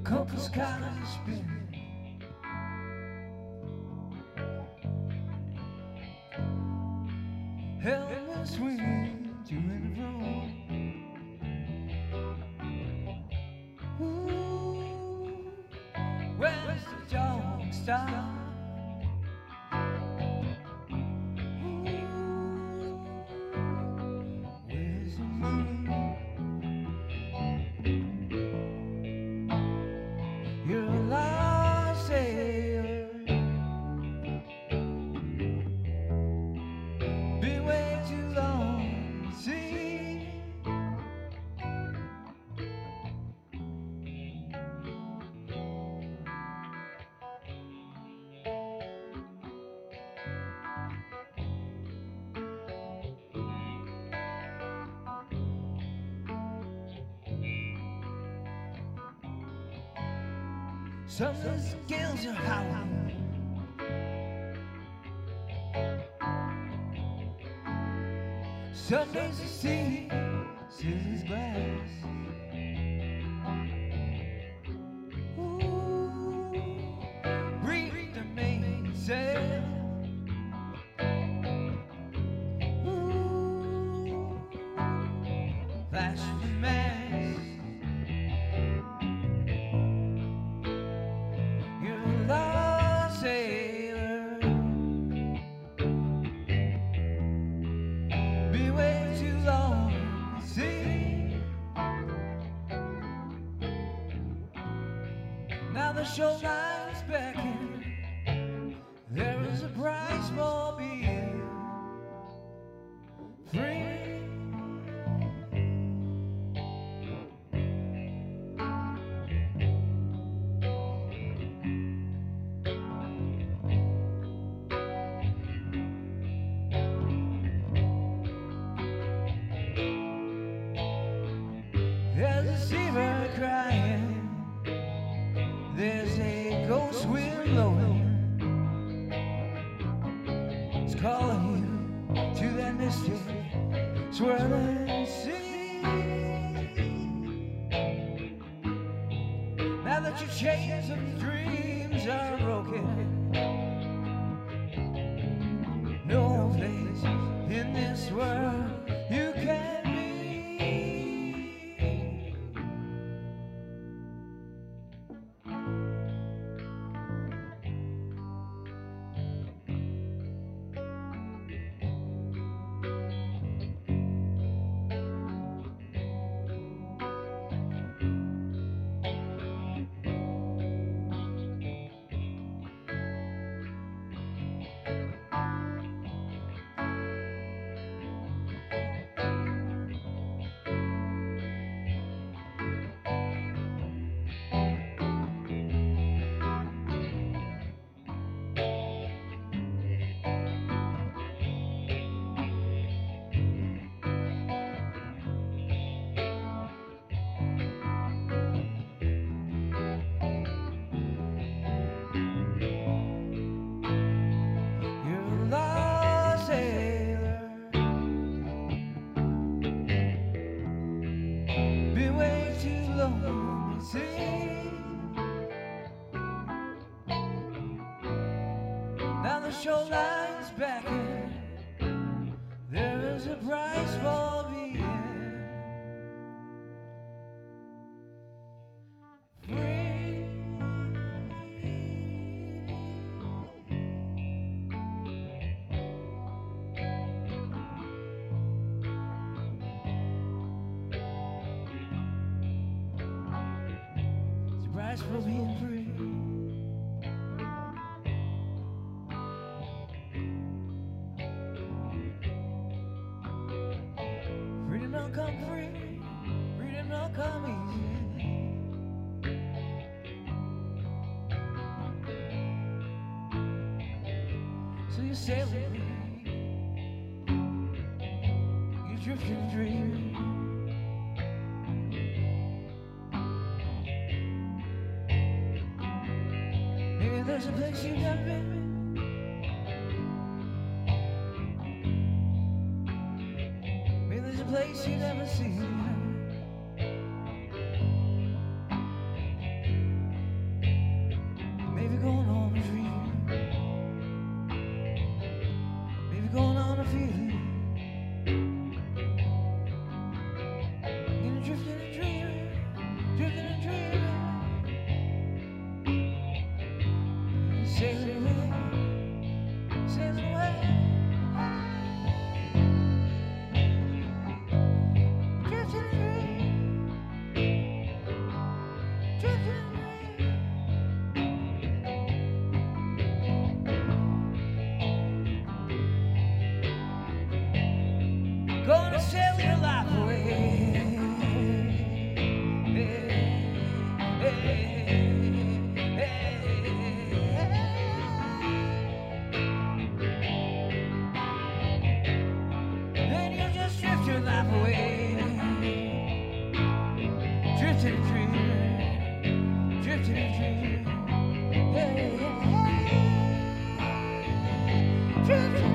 compass kind of spin. Helpless swing to and fro. Ooh, where's the dog stop? You're a lost sailor, been way too long at sea. Sunday's gales are howling, Sunday's the sea, Sunday's glass. Ooh, reef the mainsail. Ooh, flash the mast. Now the shoreline's beckon. There is a price for being free. There's a seabird crying. There's a ghost wind blowing. It's calling you to that mystic swirling sea. Now that your chains of dreams are broken, no place in this world you can be. Now the shoreline's beckon. There is a price for being free. It's a price for being free. Freedom don't come free, freedom don't come easy. So you sail away, you drift in a dream. Maybe there's a place you've never been. There's a place you never seen. going on a dream, maybe going on a feeling, and drifting and dreaming, drifting and dreaming, sailing away, sailing away. Drifting and dreaming, drifting and dreaming. Gonna sail your life away. And you just drift your life away. Drifting and dreaming, drifting and dreaming. Drifting and dreaming.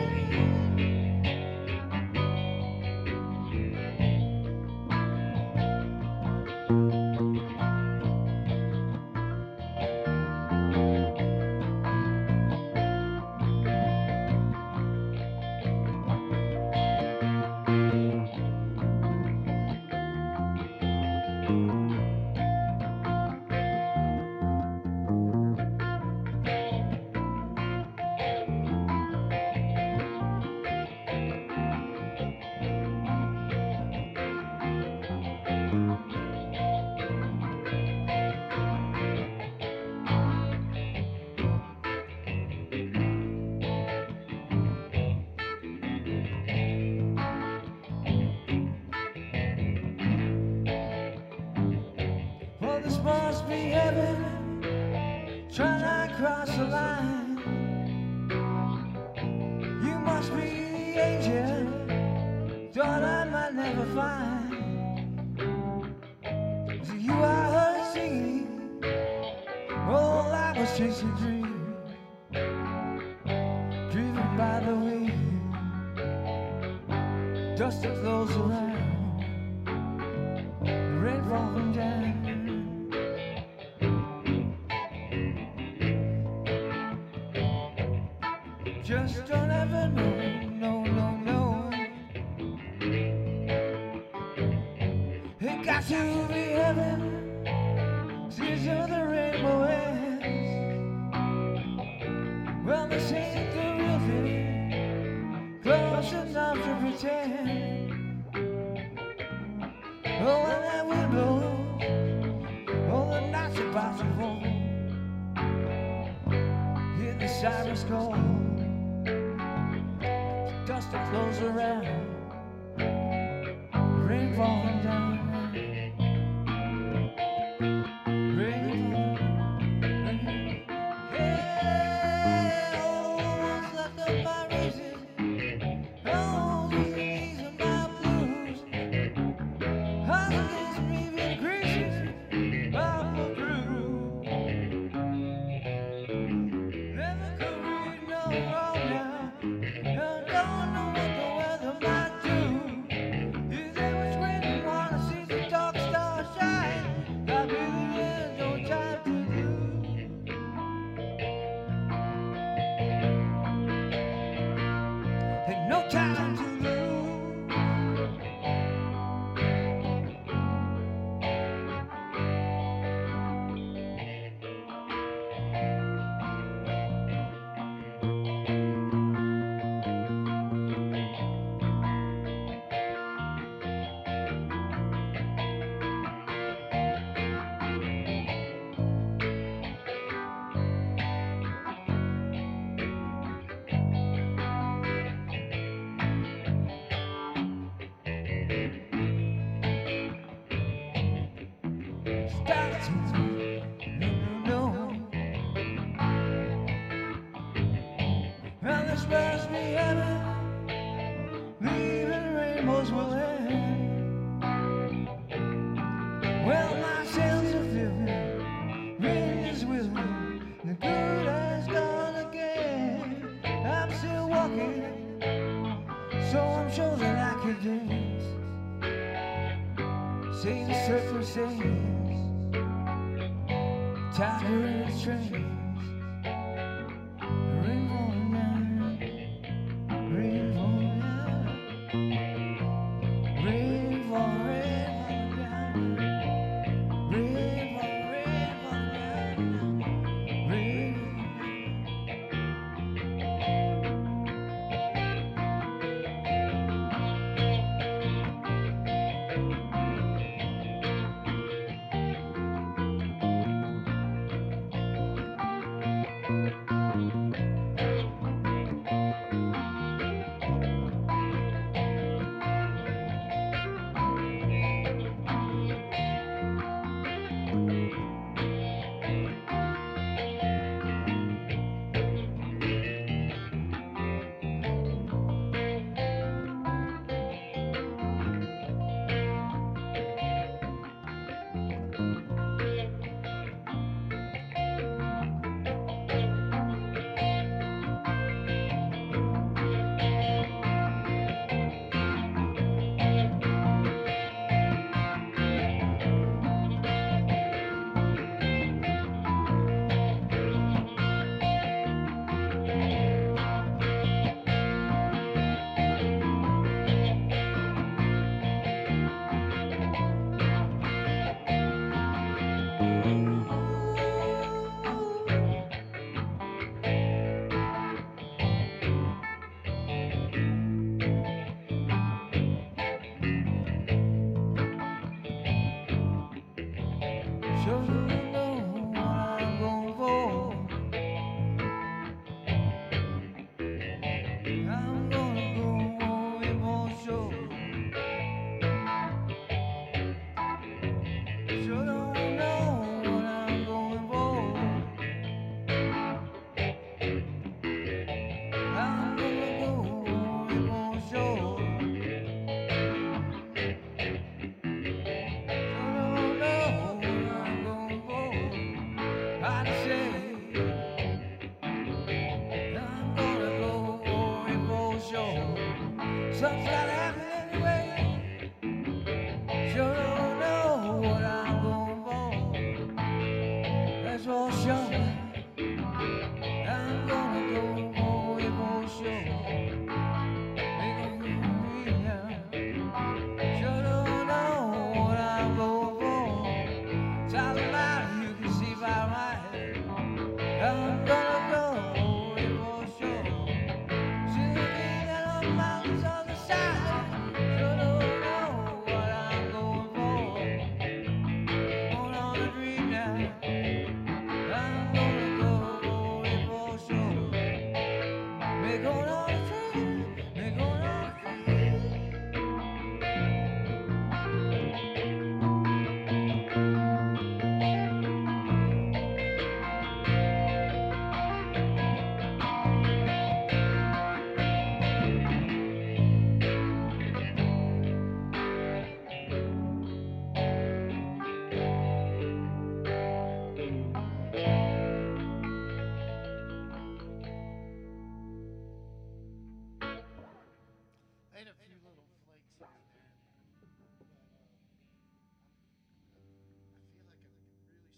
Well, this must be heaven, try not cross the line. You must be the angel, thought I might never find. So you I heard singing, all I was chasing a dream, driven by the wind, dust that flows around, the rain falling down. Just don't ever know, no, no, no. It got to be heaven, since you're the rainbow ends. Well, this ain't the real thing, close enough to pretend. Oh, when that wind blows, oh, the night's about to fall. Hear the sirens call, dust that flows around, rain falling down, rain. Hey, all what's left of my reason, all the days of my blues, holidays breathing creatures up the groove. Never could read no wrong now. Don't know what the weather might do. Is there much wind and wanna see the dark stars shine? Got really there's no time to lose. Ain't no time to lose. Well, this must be heaven, leaving rainbows will end. Well, my sails are filling, rain is willing, the good has gone again. I'm still walking, so I'm sure that I could dance. Say the surfer sings, tiger in his train. shine.